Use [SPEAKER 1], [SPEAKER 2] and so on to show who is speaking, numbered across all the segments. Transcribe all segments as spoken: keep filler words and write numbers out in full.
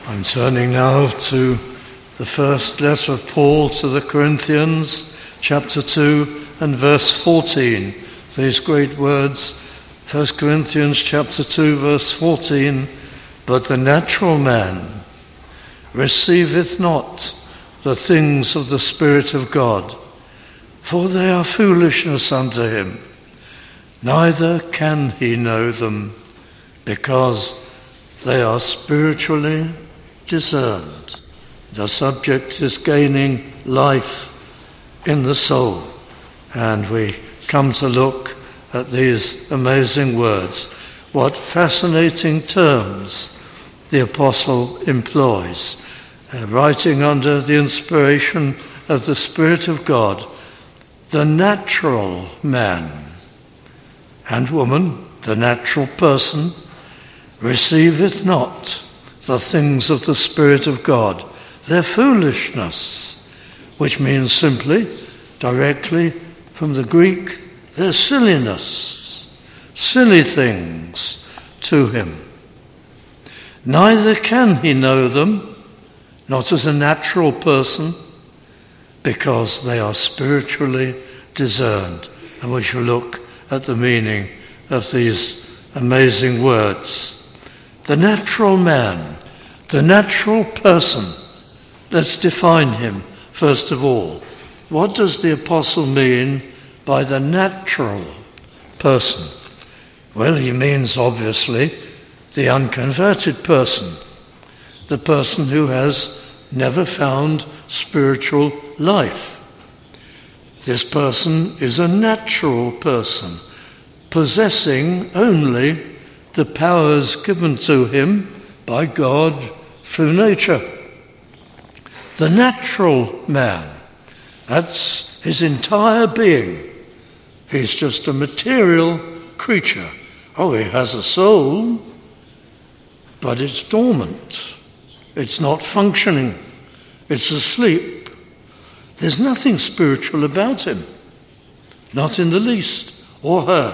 [SPEAKER 1] I'm turning now to the first letter of Paul to the Corinthians, chapter two and verse fourteen. These great words, First Corinthians chapter two, verse fourteen, "But the natural man receiveth not the things of the Spirit of God, for they are foolishness unto him, neither can he know them, because they are spiritually discerned." The subject is gaining life in the soul, and we come to look at these amazing words. What fascinating terms the apostle employs, uh, writing under the inspiration of the Spirit of God. The natural man and woman, the natural person, receiveth not the things of the Spirit of God. They're foolishness, which means simply, directly from the Greek, they're silliness, silly things to him. Neither can he know them, not as a natural person, because they are spiritually discerned. And we shall look at the meaning of these amazing words. The natural man, the natural person. Let's define him first of all. What does the apostle mean by the natural person? Well, he means obviously the unconverted person, the person who has never found spiritual life. This person is a natural person, possessing only the powers given to him by God through nature. The natural man, that's his entire being. He's just a material creature. Oh, he has a soul, but it's dormant. It's not functioning. It's asleep. There's nothing spiritual about him, not in the least, or her.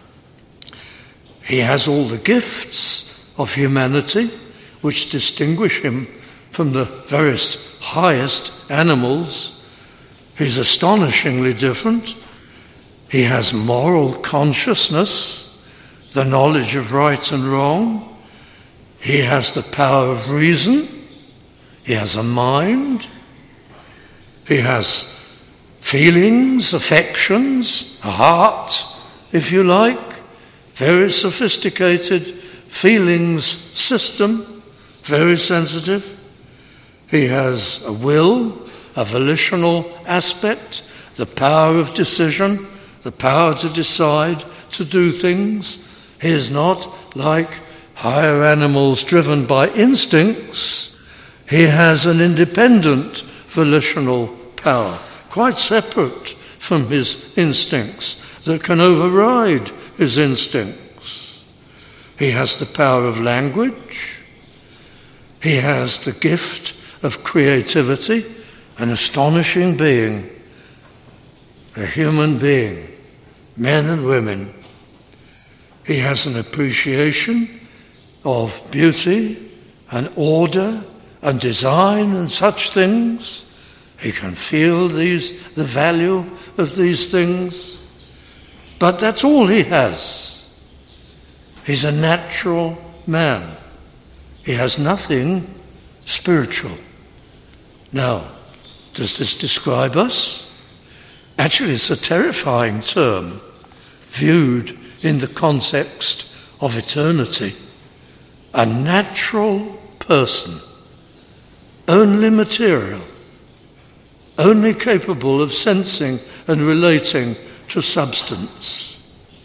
[SPEAKER 1] He has all the gifts of humanity which distinguish him from the various highest animals. He's astonishingly different. He has moral consciousness, the knowledge of right and wrong. He has the power of reason. He has a mind. He has feelings, affections, a heart, if you like. Very sophisticated feelings system, very sensitive. He has a will, a volitional aspect, the power of decision, the power to decide, to do things. He is not like higher animals driven by instincts. He has an independent volitional power, quite separate from his instincts, that can override his instincts. He has the power of language. He has the gift of creativity, an astonishing being, a human being, men and women. He has an appreciation of beauty and order and design and such things. He can feel these, the value of these things. But that's all he has. He's a natural man. He has nothing spiritual. Now, does this describe us? Actually, it's a terrifying term viewed in the context of eternity. A natural person, only material, only capable of sensing and relating to substance.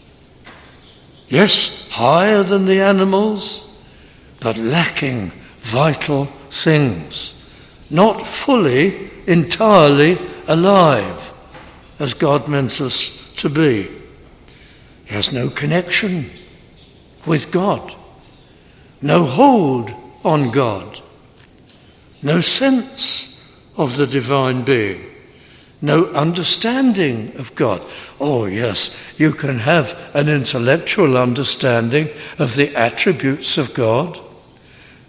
[SPEAKER 1] Yes, higher than the animals, but lacking vital things, not fully, entirely alive as God meant us to be. He has no connection with God, no hold on God, no sense of the divine being, no understanding of God. Oh yes, you can have an intellectual understanding of the attributes of God,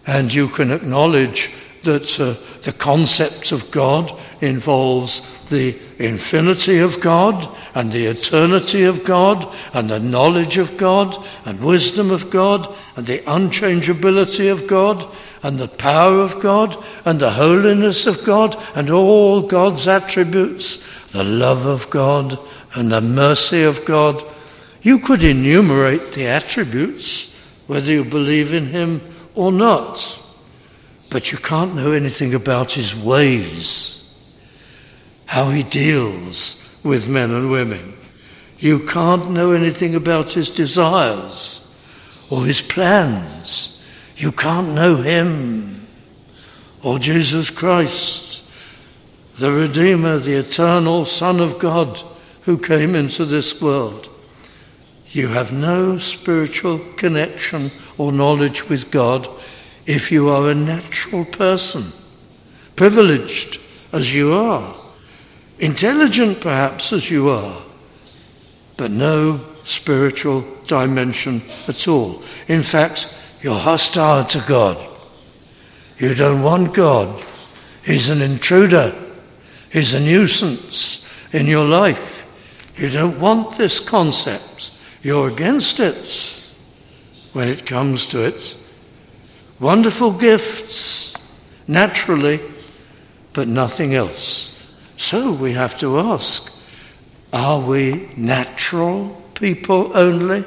[SPEAKER 1] And you can acknowledge that uh, the concept of God involves the infinity of God and the eternity of God and the knowledge of God and wisdom of God and the unchangeability of God and the power of God and the holiness of God and all God's attributes, the love of God and the mercy of God. You could enumerate the attributes, whether you believe in him or not. But you can't know anything about his ways, how he deals with men and women. You can't know anything about his desires or his plans. You can't know him or Jesus Christ, the Redeemer, the eternal Son of God who came into this world. You have no spiritual connection or knowledge with God if you are a natural person, privileged as you are, intelligent perhaps as you are, but no spiritual dimension at all. In fact, you're hostile to God. You don't want God. He's an intruder. He's a nuisance in your life. You don't want this concept. You're against it when it comes to it. Wonderful gifts, naturally, but nothing else. So we have to ask, are we natural people only?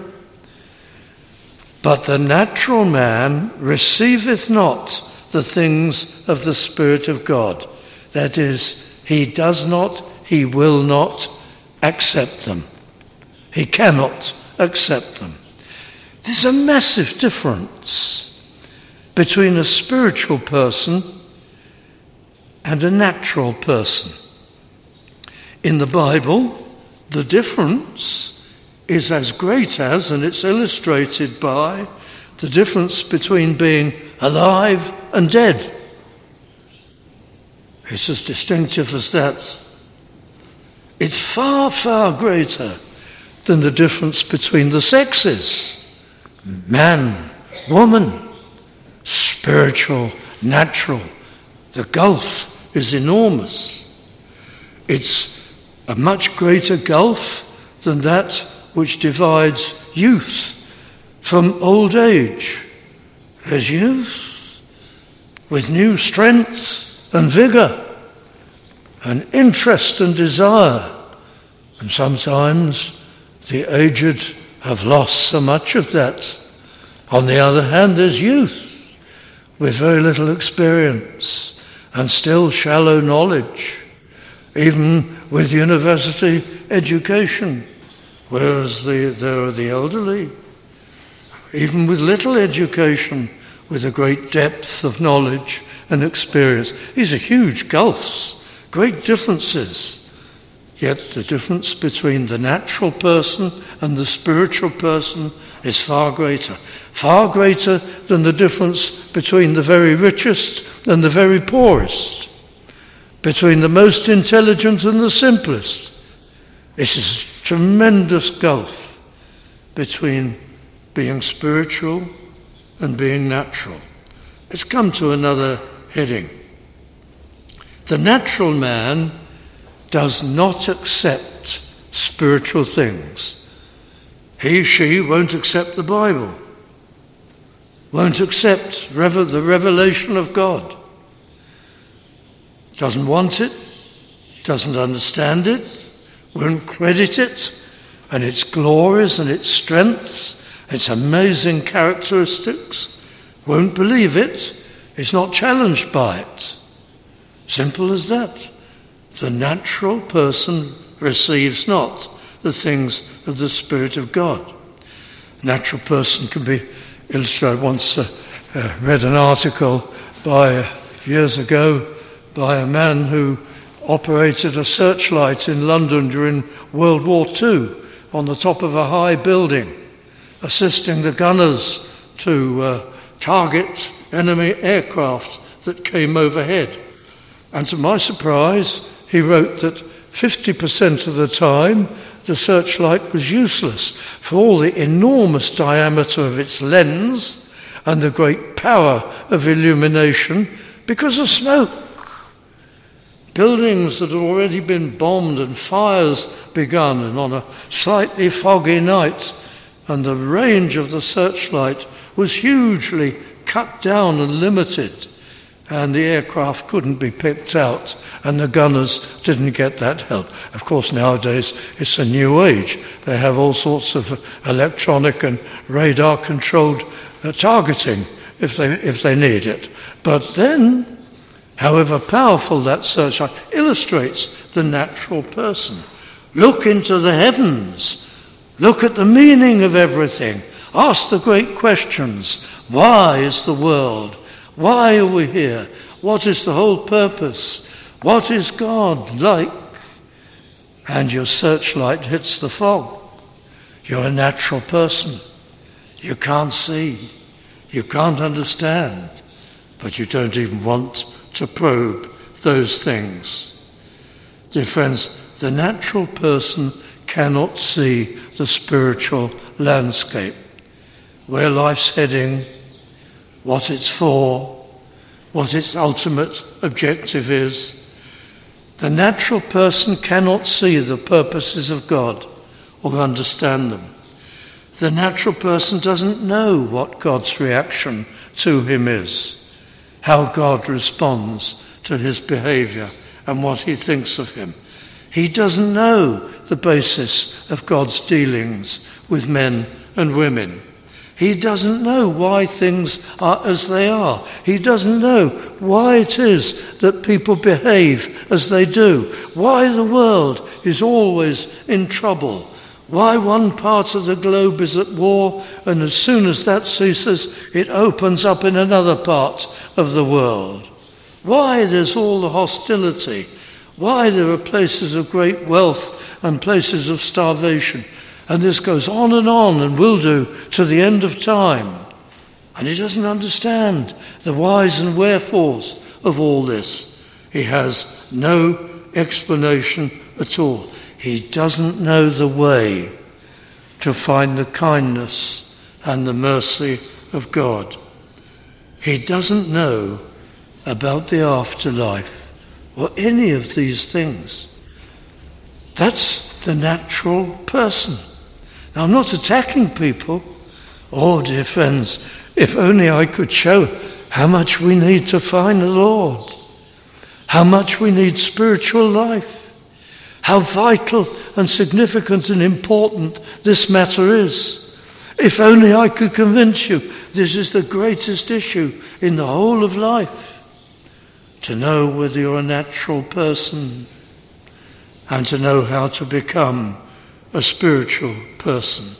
[SPEAKER 1] But the natural man receiveth not the things of the Spirit of God. That is, he does not, he will not accept them. He cannot accept them. There's a massive difference between a spiritual person and a natural person. In the Bible, the difference is as great as, and it's illustrated by, the difference between being alive and dead. It's as distinctive as that. It's far, far greater than the difference between the sexes. Man, woman, spiritual, natural. The gulf is enormous. It's a much greater gulf than that which divides youth from old age. There's youth with new strength and vigour and interest and desire. And sometimes the aged have lost so much of that. On the other hand, there's youth with very little experience and still shallow knowledge, even with university education, whereas the, there are the elderly, even with little education, with a great depth of knowledge and experience. These are huge gulfs, great differences. Yet the difference between the natural person and the spiritual person is far greater. Far greater than the difference between the very richest and the very poorest. Between the most intelligent and the simplest. This is a tremendous gulf between being spiritual and being natural. Let's come to another heading. The natural man does not accept spiritual things. He, she won't accept the Bible, won't accept revel- the revelation of God, doesn't want it, doesn't understand it, won't credit it, and its glories and its strengths, its amazing characteristics, won't believe it, is not challenged by it. Simple as that. The natural person receives not the things of the Spirit of God. A natural person can be illustrated. Once uh, uh, read an article by uh, years ago by a man who operated a searchlight in London during World War Two on the top of a high building, assisting the gunners to uh, target enemy aircraft that came overhead. And to my surprise, he wrote that fifty percent of the time the searchlight was useless for all the enormous diameter of its lens and the great power of illumination because of smoke. Buildings that had already been bombed and fires begun, and on a slightly foggy night, and the range of the searchlight was hugely cut down and limited, and the aircraft couldn't be picked out, and the gunners didn't get that help. Of course, nowadays it's a new age. They have all sorts of electronic and radar-controlled uh, targeting if they if they need it. But then, however powerful that searchlight, illustrates the natural person. Look into the heavens. Look at the meaning of everything. Ask the great questions. Why is the world? Why are we here? What is the whole purpose? What is God like? And your searchlight hits the fog. You're a natural person. You can't see. You can't understand. But you don't even want to probe those things. Dear friends, the natural person cannot see the spiritual landscape, where life's heading, what it's for, what its ultimate objective is. The natural person cannot see the purposes of God or understand them. The natural person doesn't know what God's reaction to him is, how God responds to his behavior and what he thinks of him. He doesn't know the basis of God's dealings with men and women. He doesn't know why things are as they are. He doesn't know why it is that people behave as they do, why the world is always in trouble, why one part of the globe is at war, and as soon as that ceases, it opens up in another part of the world. Why there's all the hostility, why there are places of great wealth and places of starvation. And this goes on and on and will do to the end of time. And he doesn't understand the whys and wherefores of all this. He has no explanation at all. He doesn't know the way to find the kindness and the mercy of God. He doesn't know about the afterlife or any of these things. That's the natural person. Now, I'm not attacking people. Oh, dear friends, if only I could show how much we need to find the Lord, how much we need spiritual life, how vital and significant and important this matter is. If only I could convince you this is the greatest issue in the whole of life. To know whether you're a natural person and to know how to become a spiritual person.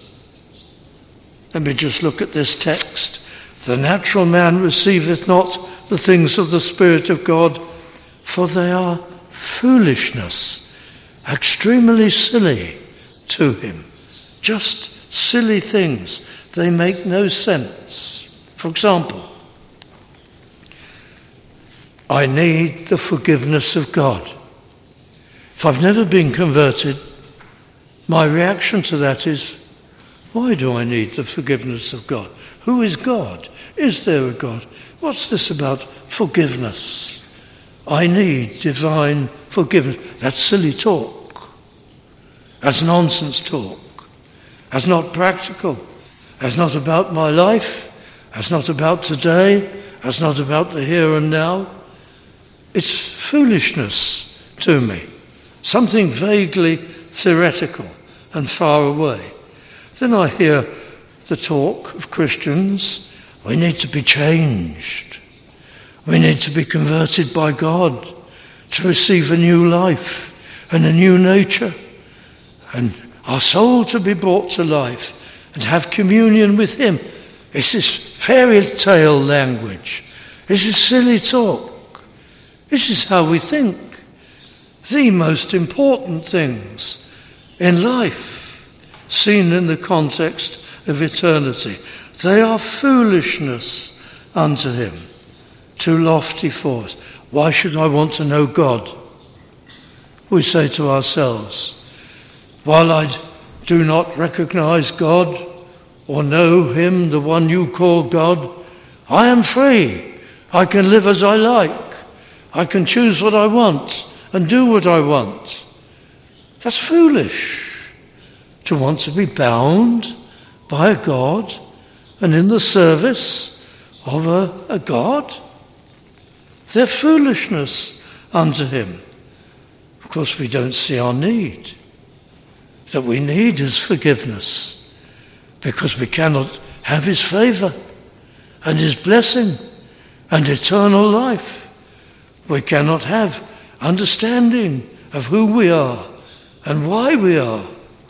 [SPEAKER 1] Let me just look at this text. The natural man receiveth not the things of the Spirit of God, for they are foolishness, extremely silly to him. Just silly things. They make no sense. For example, I need the forgiveness of God. If I've never been converted, my reaction to that is, why do I need the forgiveness of God? Who is God? Is there a God? What's this about forgiveness? I need divine forgiveness. That's silly talk. That's nonsense talk. That's not practical. That's not about my life. That's not about today. That's not about the here and now. It's foolishness to me. Something vaguely theoretical and far away. Then I hear the talk of Christians. We need to be changed. We need to be converted by God to receive a new life and a new nature, and our soul to be brought to life and have communion with him. This is fairy tale language. This is silly talk. This is how we think. The most important things in life, seen in the context of eternity, they are foolishness unto him, too lofty for us. Why should I want to know God? We say to ourselves, while I do not recognize God or know him, the one you call God, I am free. I can live as I like. I can choose what I want and do what I want. That's foolish to want to be bound by a God and in the service of a, a God. They're foolishness unto him. Of course, we don't see our need. That we need his forgiveness because we cannot have his favour and his blessing and eternal life. We cannot have understanding of who we are and why we are.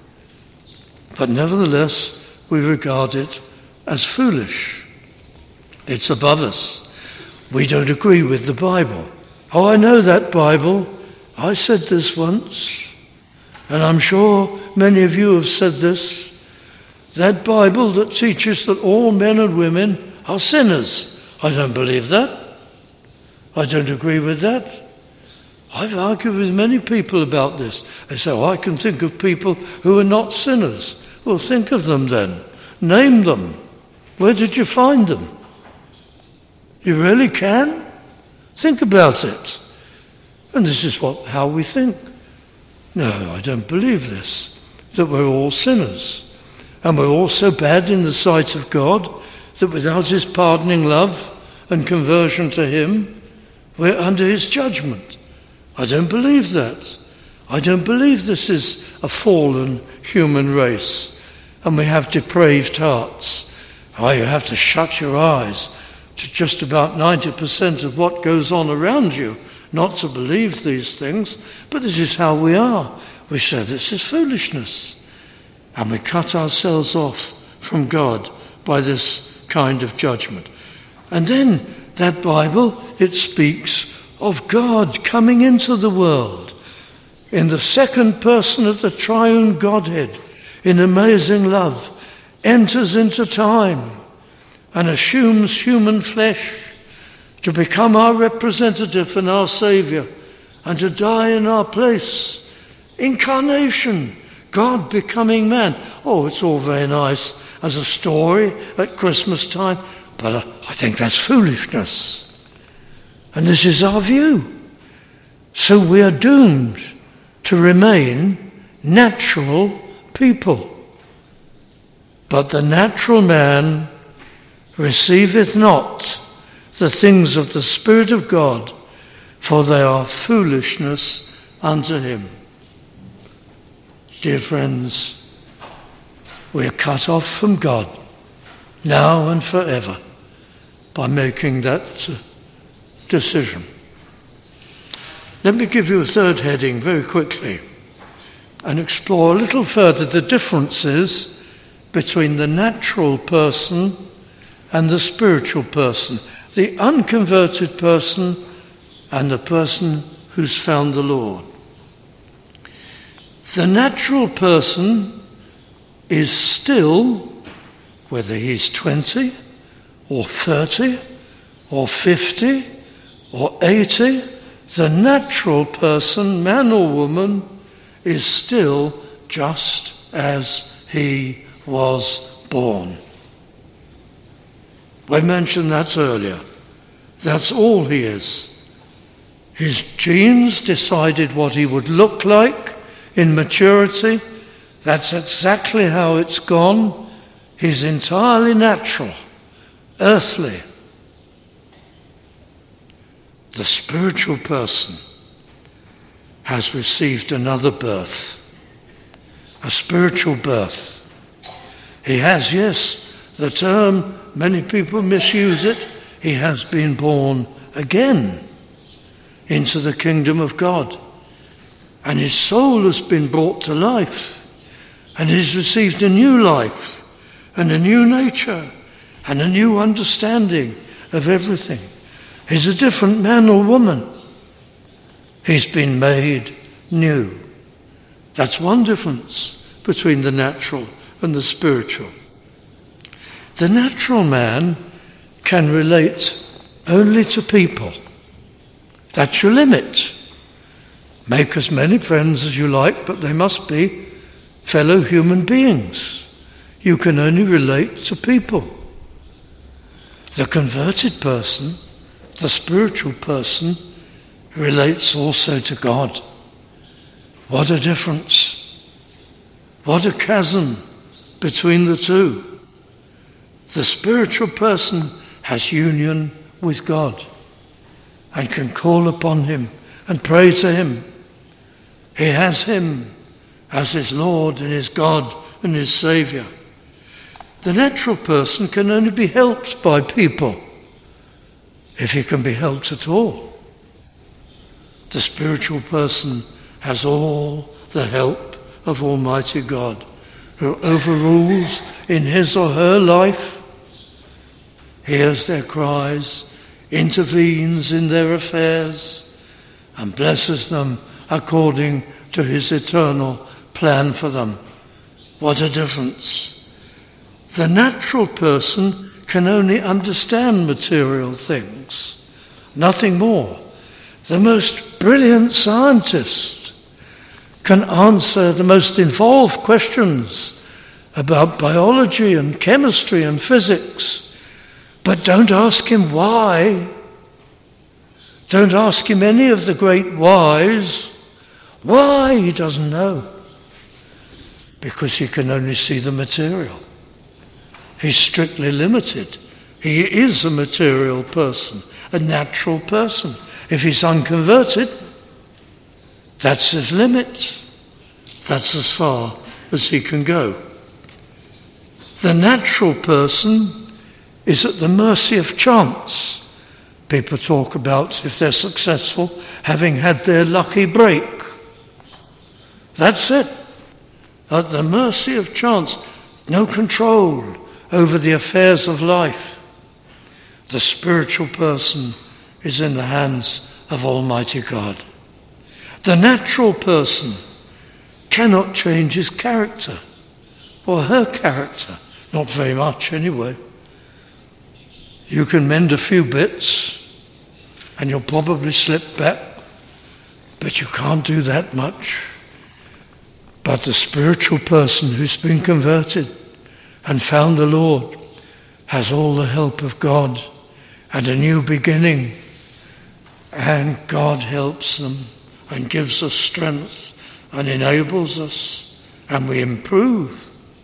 [SPEAKER 1] But nevertheless, we regard it as foolish. It's above us. We don't agree with the Bible. Oh, I know that Bible. I said this once, and I'm sure many of you have said this. That Bible that teaches that all men and women are sinners. I don't believe that. I don't agree with that. I've argued with many people about this. They say, oh, I can think of people who are not sinners. Well, think of them then. Name them. Where did you find them? You really can? Think about it. And this is what how we think. No, I don't believe this, that we're all sinners. And we're all so bad in the sight of God that without his pardoning love and conversion to him, we're under his judgment. I don't believe that. I don't believe this is a fallen human race and we have depraved hearts. Oh, you have to shut your eyes to just about ninety percent of what goes on around you not to believe these things, but this is how we are. We say this is foolishness. And we cut ourselves off from God by this kind of judgment. And then that Bible, it speaks of God coming into the world in the second person of the triune Godhead, in amazing love, enters into time and assumes human flesh to become our representative and our Saviour and to die in our place. Incarnation, God becoming man. Oh, it's all very nice as a story at Christmas time, but uh, I think that's foolishness. And this is our view. So we are doomed to remain natural people. But the natural man receiveth not the things of the Spirit of God, for they are foolishness unto him. Dear friends, we are cut off from God now and forever by making that uh, decision. Let me give you a third heading very quickly and explore a little further the differences between the natural person and the spiritual person, the unconverted person and the person who's found the Lord. The natural person is still, whether he's twenty or thirty or fifty or eighty, the natural person, man or woman, is still just as he was born. I mentioned that earlier. That's all he is. His genes decided what he would look like in maturity. That's exactly how it's gone. He's entirely natural, earthly. The spiritual person has received another birth, a spiritual birth. He has, yes, the term, many people misuse it, he has been born again into the kingdom of God. And his soul has been brought to life, and he's received a new life and a new nature and a new understanding of everything. He's a different man or woman. He's been made new. That's one difference between the natural and the spiritual. The natural man can relate only to people. That's your limit. Make as many friends as you like, but they must be fellow human beings. You can only relate to people. The converted person, the spiritual person, relates also to God. What a difference. What a chasm between the two. The spiritual person has union with God and can call upon him and pray to him. He has him as his Lord and his God and his Saviour. The natural person can only be helped by people, if he can be helped at all. The spiritual person has all the help of Almighty God, who overrules in his or her life, hears their cries, intervenes in their affairs, and blesses them according to his eternal plan for them. What a difference. The natural person can only understand material things, nothing more. The most brilliant scientist can answer the most involved questions about biology and chemistry and physics, but don't ask him why. Don't ask him any of the great whys. Why? He doesn't know. Because he can only see the material. He's strictly limited. He is a material person, a natural person. If he's unconverted, that's his limit. That's as far as he can go. The natural person is at the mercy of chance. People talk about, if they're successful, having had their lucky break. That's it. At the mercy of chance. No control over the affairs of life. The spiritual person is in the hands of Almighty God. The natural person cannot change his character, or her character. Not very much, anyway. You can mend a few bits, and you'll probably slip back, but you can't do that much. But the spiritual person who's been converted and found the Lord has all the help of God and a new beginning, and God helps them and gives us strength and enables us, and we improve.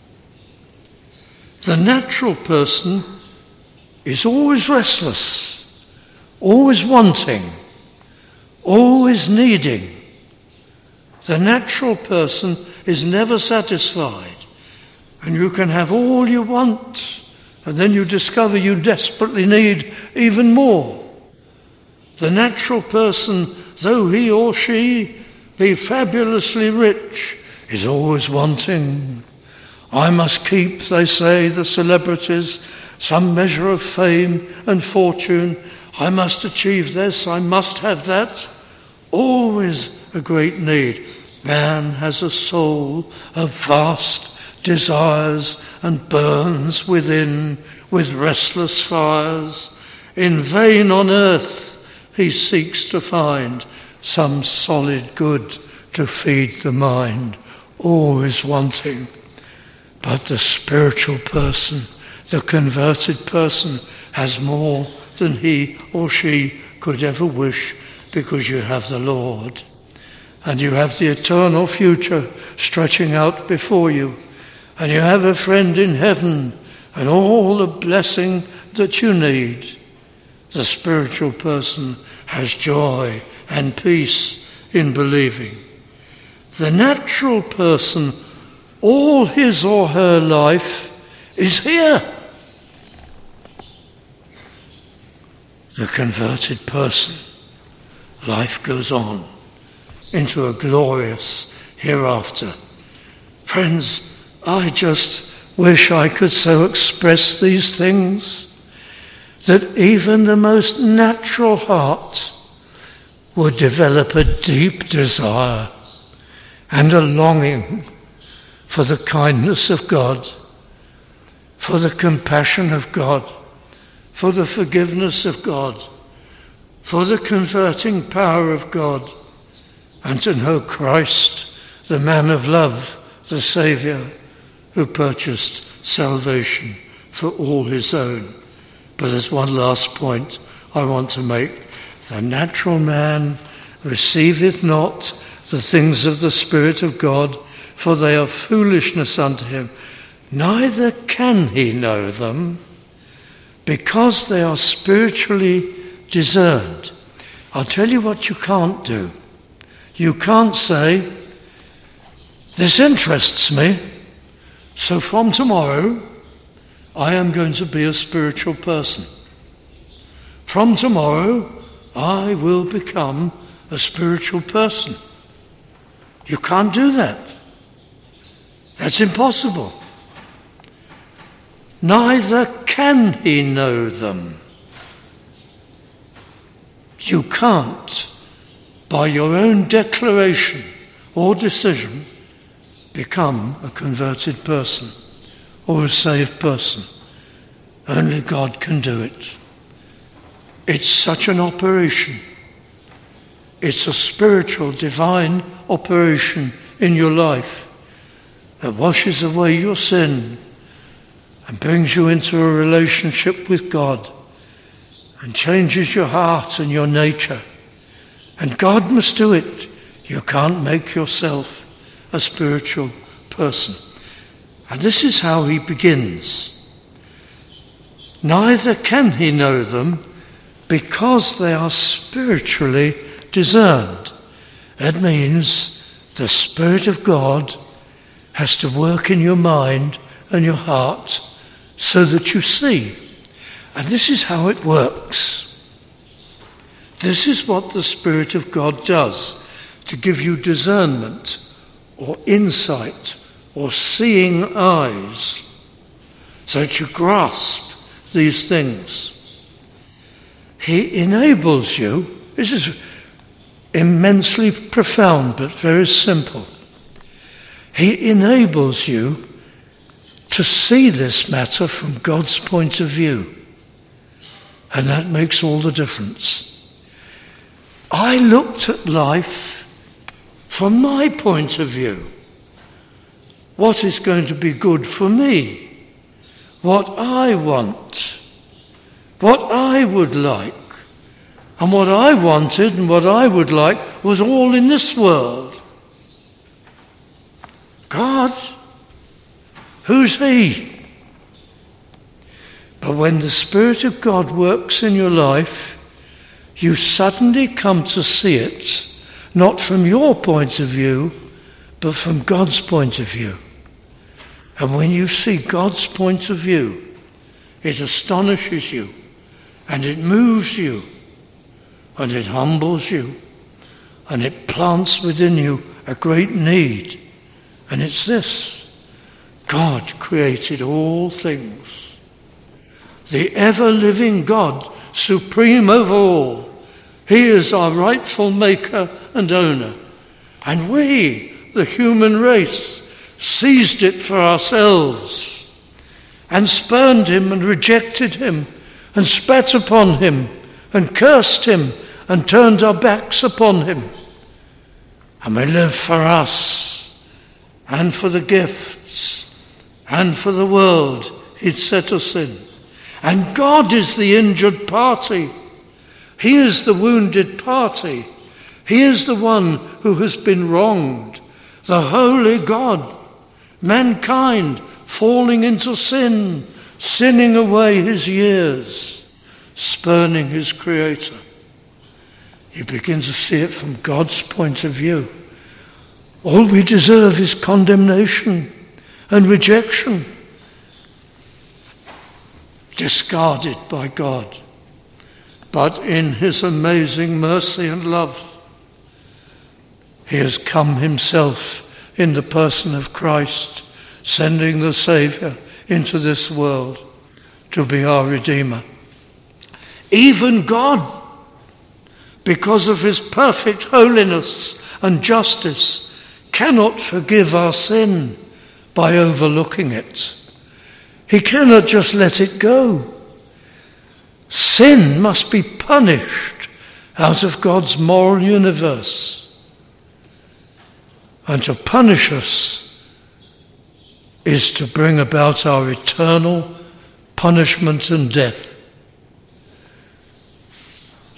[SPEAKER 1] The natural person is always restless, always wanting, always needing. The natural person is never satisfied, and you can have all you want, and then you discover you desperately need even more. The natural person, though he or she be fabulously rich, is always wanting. I must keep, they say, the celebrities, some measure of fame and fortune. I must achieve this, I must have that. Always a great need. Man has a soul of vast desires and burns within with restless fires. In vain on earth he seeks to find some solid good to feed the mind, always wanting. But the spiritual person, the converted person, has more than he or she could ever wish, because you have the Lord. And you have the eternal future stretching out before you. And you have a friend in heaven and all the blessing that you need. The spiritual person has joy and peace in believing. The natural person, all his or her life is here. The converted person, life goes on into a glorious hereafter. Friends, I just wish I could so express these things that even the most natural heart would develop a deep desire and a longing for the kindness of God, for the compassion of God, for the forgiveness of God, for the converting power of God, and to know Christ, the man of love, the Saviour, who purchased salvation for all his own. But there's one last point I want to make. The natural man receiveth not the things of the Spirit of God, for they are foolishness unto him. Neither can he know them, because they are spiritually discerned. I'll tell you what you can't do. You can't say, this interests me, so from tomorrow I am going to be a spiritual person. From tomorrow I will become a spiritual person. You can't do that. That's impossible. Neither can he know them. You can't, by your own declaration or decision, become a converted person or a saved person. Only God can do it. It's such an operation. It's a spiritual, divine operation in your life that washes away your sin and brings you into a relationship with God and changes your heart and your nature. And God must do it. You can't make yourself a spiritual person. And this is how he begins. Neither can he know them, because they are spiritually discerned. That means the Spirit of God has to work in your mind and your heart so that you see. And this is how it works. This is what the Spirit of God does, to give you discernment or insight or seeing eyes so that you grasp these things. He enables you. This is immensely profound but very simple. He enables you to see this matter from God's point of view. And that makes all the difference. I looked at life from my point of view. What is going to be good for me? What I want? What I would like? And what I wanted and what I would like was all in this world. God, who's he? But when the Spirit of God works in your life, you suddenly come to see it, not from your point of view, but from God's point of view. And when you see God's point of view, it astonishes you, and it moves you, and it humbles you, and it plants within you a great need. And it's this: God created all things. The ever-living God, supreme over all. He is our rightful maker and owner. And we, the human race, seized it for ourselves and spurned him and rejected him and spat upon him and cursed him and turned our backs upon him. And we live for us and for the gifts and for the world he'd set us in. And God is the injured party. He is the wounded party. He is the one who has been wronged. The holy God, mankind falling into sin, sinning away his years, spurning his Creator. You begin to see it from God's point of view. All we deserve is condemnation and rejection, discarded by God. But in his amazing mercy and love, he has come himself in the person of Christ, sending the Saviour into this world to be our Redeemer. Even God, because of his perfect holiness and justice, cannot forgive our sin by overlooking it. He cannot just let it go. Sin must be punished out of God's moral universe. And to punish us is to bring about our eternal punishment and death.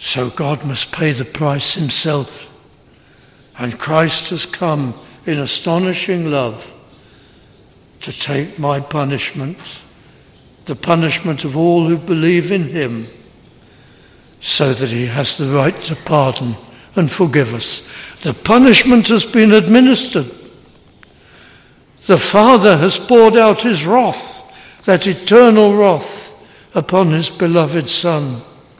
[SPEAKER 1] So God must pay the price himself. And Christ has come in astonishing love to take my punishment, the punishment of all who believe in him, so that he has the right to pardon and forgive us. The punishment has been administered. The Father has poured out his wrath, that eternal wrath, upon his beloved Son.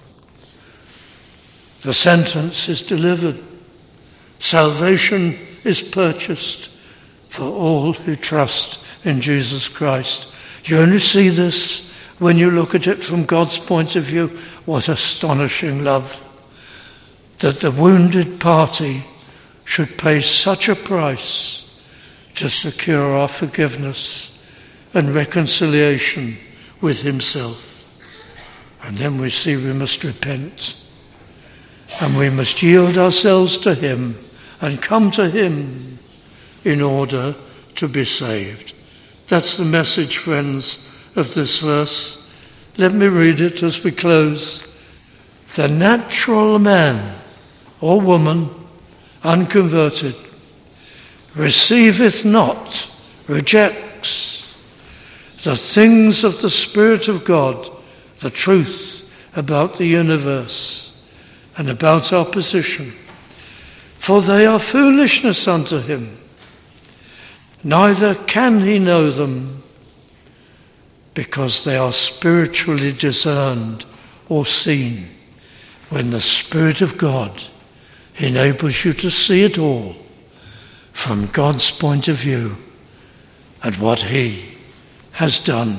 [SPEAKER 1] The sentence is delivered. Salvation is purchased for all who trust in Jesus Christ. You only see this when you look at it from God's point of view. What astonishing love, that the wounded party should pay such a price to secure our forgiveness and reconciliation with himself. And then we see we must repent, and we must yield ourselves to him and come to him in order to be saved. That's the message, friends, of this verse. Let me read it as we close. The natural man or woman, unconverted, receiveth not, rejects the things of the Spirit of God, the truth about the universe and about our position, for they are foolishness unto him. Neither can he know them, because they are spiritually discerned or seen, when the Spirit of God enables you to see it all from God's point of view and what he has done.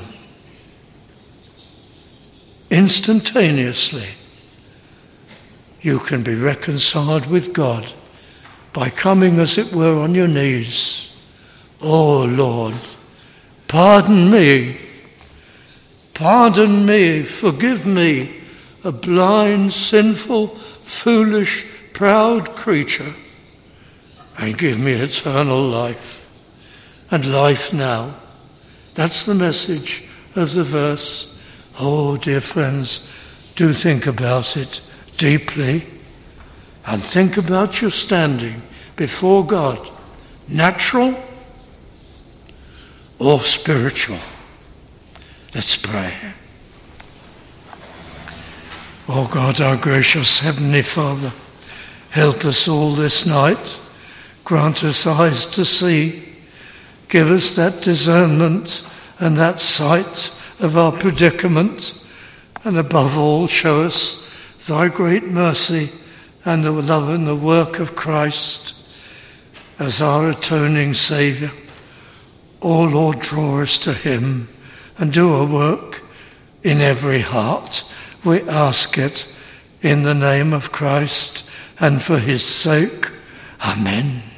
[SPEAKER 1] Instantaneously, you can be reconciled with God by coming, as it were, on your knees. Oh Lord, pardon me, pardon me, forgive me, a blind, sinful, foolish, proud creature, and give me eternal life, and life now. That's the message of the verse. Oh, dear friends, do think about it deeply, and think about your standing before God, natural or spiritual. Let's pray. Oh God, our gracious Heavenly Father, help us all this night. Grant us eyes to see. Give us that discernment and that sight of our predicament. And above all, show us thy great mercy and the love and the work of Christ as our atoning Saviour. O Lord, draw us to him and do a work in every heart. We ask it in the name of Christ and for his sake. Amen.